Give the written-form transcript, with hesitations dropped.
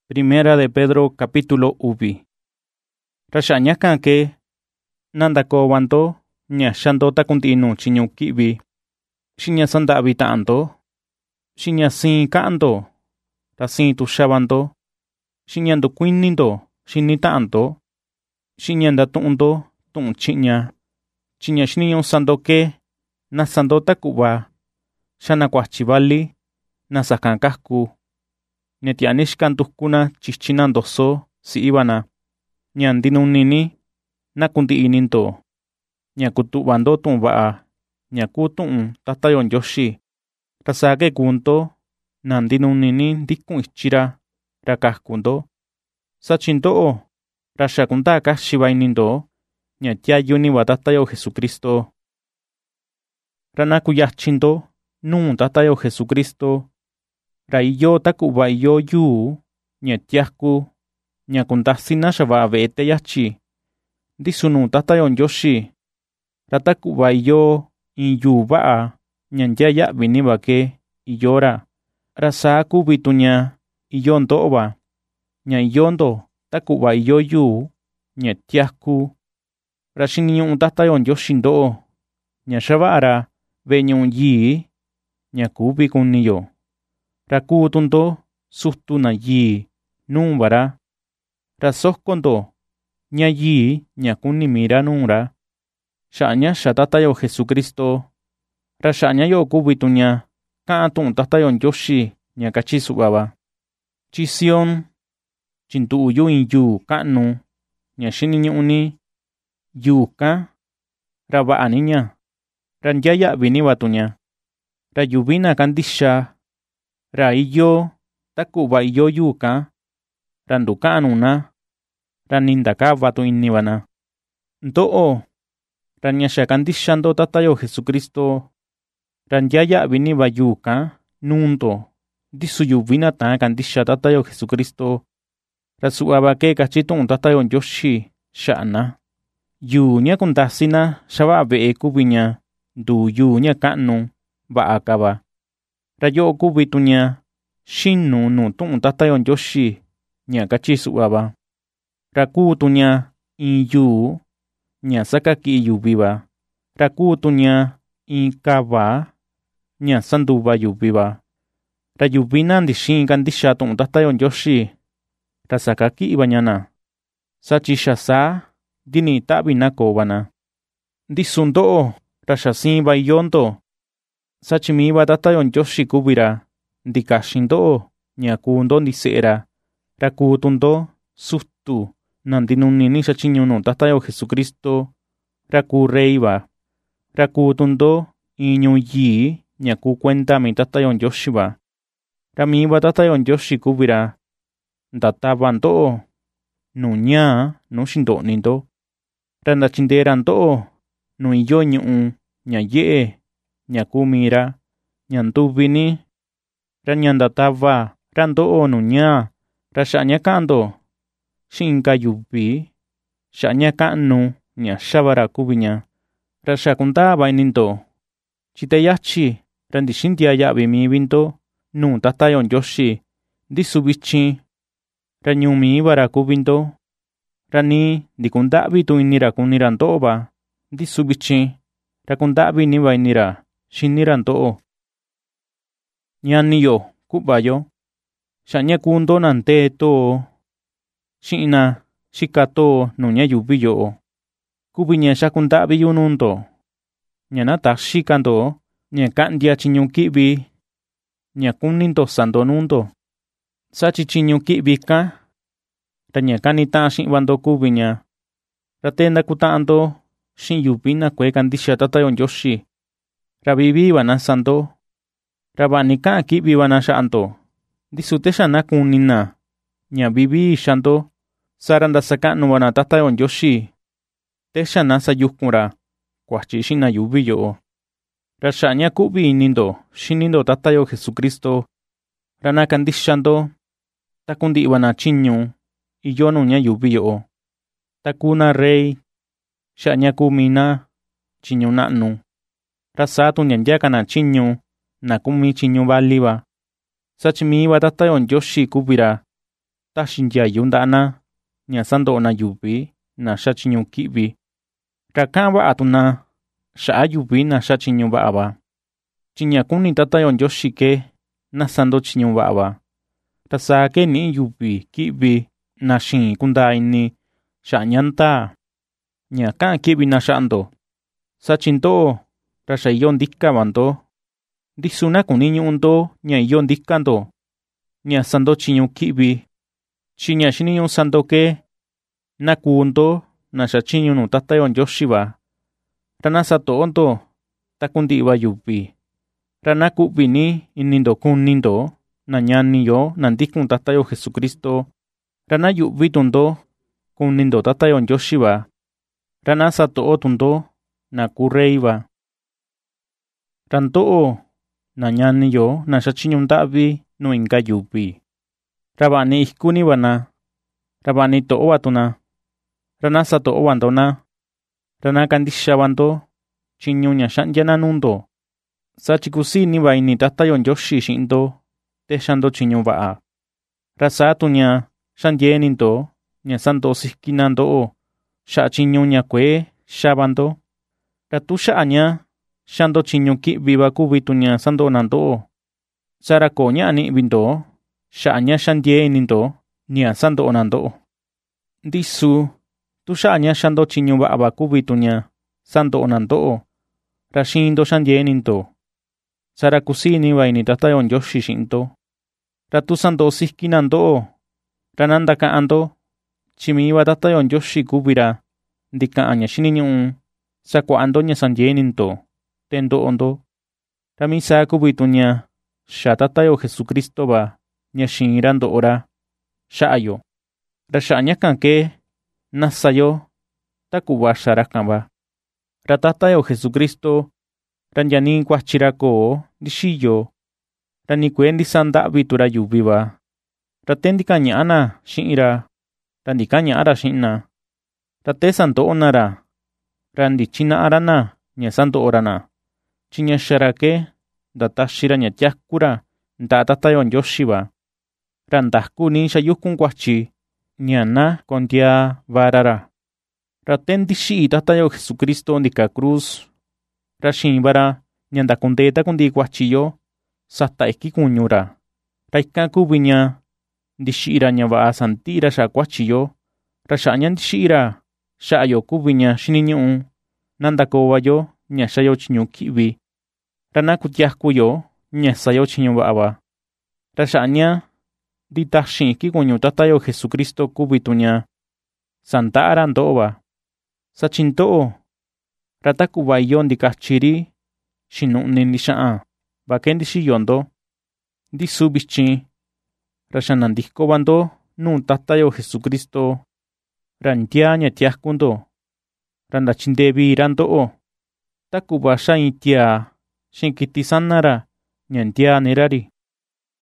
Primera de Pedro capítulo uvi. Rashañakan ke nandakowanto ñashando takuntinu chiñu kibi. Shiña sandavi ta'anto. Shiña sin ka'anto. Rasin tushavanto. Shiña ndukuininto shini ta'anto. Shiña ndatu'unto tu'un chi'ña. Chiña shiniñu sando ke nasando takuva. Shana kuachivali nasakan kasku. Netianishkan tuhkuna chichinan doso si ibana. Ñandinunini nakunti'ininto. Ñakutu'vando tu'un va'a. Ñaku tu'un tatayon yoshi. Rasake kunto nandinunini ndikun ichira rakajkunto. Sachinto'o rashakunta kashivainindo. Ñatiayuniva tatayo Jesucristo. Ranakuyachinto nun tatayo Jesucristo. Raiyo takuva iyo yu ñatiasku ñakuntasina xava ve'ete yachi. Ndisunu tatayon yoshi. Ratakuva iyo in yu va'a ñantia ya'viniva ke iyora. Rasa kuvituña iyo ndo'ova. Ña iyondo takuva iyo yu ñatiasku. Raxiniñu'u tatayon yoshi ndo'o. Ña xava'ara ve'ñu'un yi ñakuvi kuniyo. Rakutunto sustuna yi numvara. Rasoskonto ña yi ñakunimira nunra. Sha'ña xa tatayo Jesucristo. Ra sha'ña yo kuvituña ka'an tu'un tatayon yoshi ña kachi su'vava. Chi Sion chintu'uyu in yu ka'nu ña xiniñu'uni yuka. Ra va'aniña. Ra nyaya'viniva tuña. Ra yuvina kandixa. Ra iyo takuva iyo yuka. Ra nduka'nuna. Ra nindakava tu'inivana. Nto'o ra ña xa kandixando tatayo Jesucristo. Ra nyaya'viniva yuka nunto. Ndisu yuvina ta'an kandixa tatayo Jesucristo. Ra su'vava ke kachi tu'un tatayon yoshi xa'na. Yu ña kundasina xava'a ve'e kuviña ndu yu ña ka'nu va'a kava. Ra yo'o kuvituña xinu nu tu'un tatayon yoshi ña kachi su'vava. Ra kutuña in yu ña sakaki'i yuviva. Ra kutuña in kava ña sanduva yuviva. Ra yuvina ndixin kandixa tu'un tatayon yoshi. Ra sakaki'ivañana. Sachi xasa dini ta'vina kovana. Ndisu ndo'o ra xasinva iyonto. Sachimiva tatayon yoshi kuvira. Ndikaxin ndo'o ña kundo ndise'era. Ra kutunto sutu nandinunini xachiñunu tatayo Jesucristo. Ra ku reiva. Ra kutunto iñu yi ña ku kuentami tatayon yoshiva. Ra miva tatayon yoshi kuvira. Ndatava ndo'o nu ña nu xindo'ninto. Ra ndachindera ndo'o nu iyo ñu'u ña ye'e ña kumira ña nduvini. Ra ña ndatava ra ndo'o nu ña ra xa'ña ka'ando xi'inka yuvi xa'ña ka'nu ña xavara kuviña. Ra xakundava ininto. Chite yachi ra ndixintia ya'vi mivinto nu tatayon yoshi. Ndisu vichin ra ñumivara kuvinto. Ra ni ndikunda'vi tu inira kunira ndo'ova. Ndisu vichin ra kunda'viniva inira xinira ndo'o. Ñaniyo ku'vayo. Xa'ña kundo nante to'o xi'ina xika to'o nu ña yuvi yo'o. Kuviña xakunda'viyu nunto. Ña nataxikanto ña ka'ndia chiñu ki'vi ña kuninto sando nunto. Sachi chiñu ki'vi ka. Ra ña kanita'an xi'vanto kuviña. Ra te ndakuta'anto xi'in yuvina kue kandixa tatayon yoshi. Ra vivivana sando. Ra va'ni ka'an ki'vivana xa'anto. Ndisu te xa nakunina ña vivi xanto. Sara ndasaka'nuvana tatayon yoshi. Te xa nasayukunra kuachi xina yuvi yo'o. Ra xa'ña ku'vi inindo xinindo tatayo Jesucristo. Ra nakandixanto takundi'vana chiñu iyo nu ña yuvi yo'o. Takuna rey xa'ña kumina chiñu na'nu. Ra satu ña ndyakana chiñu na kumi chiñu valiva. Sachimiva tatayon yoshi kuvira. taxin yayu ndana ña sando'o na yuvi na xachiñu ki'vi ra ka'an va'a tuna xa'a yuvi na xachiñu va'a va chi ña kuni Tata yo Ndioxi ke na sando chiñu va'a va ra saa ke ni'i yuvi ki'vi na xiin kundaa ini xa'a ña ndaa ña ka'an ki'vi na xa'a ndo sachi ndo'o ra xa iyo ndika va ndo ndisu na kuni ñu'u ndo ña iyo ndika ndo ña sando chiñu ki'vi chi ña xiniñu'u sando ke na kuu ndo na xachiñu nuu Tata yo Ndioxi va ra na sato'o ndo taku ndi'i va yuvi ra na ku'vi ni ini ndo kuni ndo na ñani yo na ndikun Tata yo Jesucristo ra na yu'vi tu ndo kuni ndo Tata yo Ndioxi va ra na sato'o tu ndo na kuu rey va ra ndo'o na ñani yo na xachiñu nda'vi nuu inka yuvi ra va'a ni iku ni va na ra va'a ni to'o va tu na ra na sato'o va ndo na ra na kandixa va ndo chiñu ña xa'ndia na nuu ndo sachi kusii ni va ini Tata yo Ndioxi xi'in ndo texa ndo chiñu va'a ra saa tu ña xandiee ni ndo ña sando'o siki na ndo'o xa'a chiñu ña kuee xava ndo ra tu xa'a ña xa ndo chiñu ki'vi va kuvi tu ña sando'o na ndo'o sa ra koo ña'a ni'vi ndo xa'a ña xandiee ini ndo ña sando'o na ndo'o ndisu tu xa'a ña xa ndo chiñu va'a va kuvi tu ña sando'o na ndo'o ra xiin ndo xandiee ini ndo sa ra kusii ni va ini Tata yo Ndioxi xi'in ndo ra tu sando'o siki na ndo'o ra na ndaka'an ndo chi mii va Tata yo Ndioxi kuvi ra ndika'an ña xiniñu'u sakua'a ndo ña sandiee ini ndo te ndo'o ndo ra mii saa kuvi tu ña xa Tata yo Jesucristo va ña xiin ra ndo'o ra xa'a yo ra xa'a ñakan ke na sa yo ta ku'va xa rakan va ra Tata yo Jesucristo ra nyani kuachi ra koo ndixiyo ra ni kuee ndisanda'vi tu ra yuvi va ra te ndikaña'a na xi'in ra ndikaña'a ra xi'in na ra te sando'o na ra ndichina'a ra na ña sando'o ra na chi ña xa ra ke nda taxi ra ña tyaku ra nda'a Tata yo Ndioxi va ra ndaku ni xa yukun kuachi ña na kondiaa va ra te ndixi'i Tata yo Jesucristo ndika cruz ra xiin va ra ña ndakundee takundi kuachi yo sata iki kuñu ra ikan kuvi ña ndixi'i ra ña va'a sandi'i ra xa'a kuachi yo ra xa'a ña ndixi'i ra xa'a yo kuvi ña xiniñu'u na ndakoo va yo ña xa yo chiñu ki'vi ra na kutiaku yo ña sa yo chiñu va'a va ra xa'a ña nditaxin iki kuñu Tata yo Jesucristo kuvi tu ña sanda'a ra ndo'o va sachi ndo'o ra ta ku'va iyo ndikachi ri xinu'ni ndixa'an va ke ndixiyo ndo ndisu vichin ra xa nandiko va ndo nuu Tata yo Jesucristo ra ntiaa ña tiaku ndo ra nda chindee vii ra ndo'o ta ku'va xa iin tiaa xi'in kiti sana ra ña ntiaa ni ra ri.